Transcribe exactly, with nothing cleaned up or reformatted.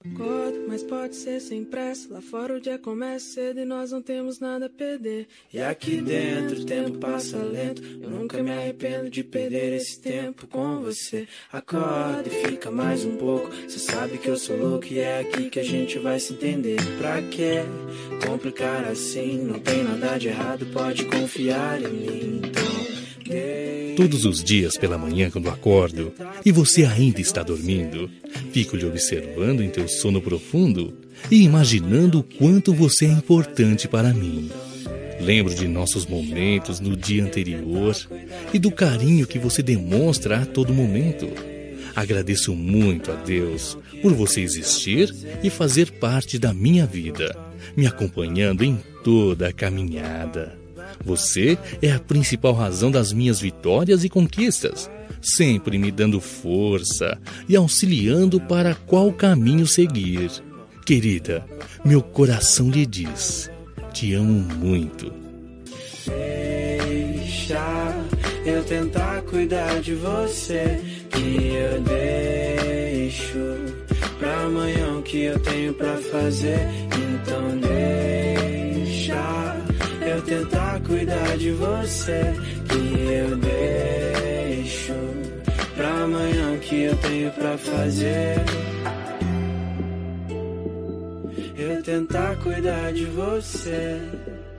Acordo, mas pode ser sem pressa. Lá fora o dia começa cedo e nós não temos nada a perder. E aqui dentro o tempo passa lento. Eu nunca me arrependo de perder esse tempo com você. Acorda e fica mais um pouco. Cê sabe que eu sou louco e é aqui que a gente vai se entender. Pra que complicar assim? Não tem nada de errado, pode confiar em mim. Então... Todos os dias pela manhã quando acordo e você ainda está dormindo, fico lhe observando em teu sono profundo e imaginando o quanto você é importante para mim. Lembro de nossos momentos no dia anterior e do carinho que você demonstra a todo momento. Agradeço muito a Deus por você existir e fazer parte da minha vida, me acompanhando em toda a caminhada. Você é a principal razão das minhas vitórias e conquistas, sempre me dando força e auxiliando para qual caminho seguir. Querida, meu coração lhe diz, te amo muito. Deixa eu tentar cuidar de você, que eu deixo pra amanhã o que eu tenho pra fazer. Então deixa eu tentar cuidar de você, que eu deixo pra amanhã o que eu tenho pra fazer. Eu tentar cuidar de você.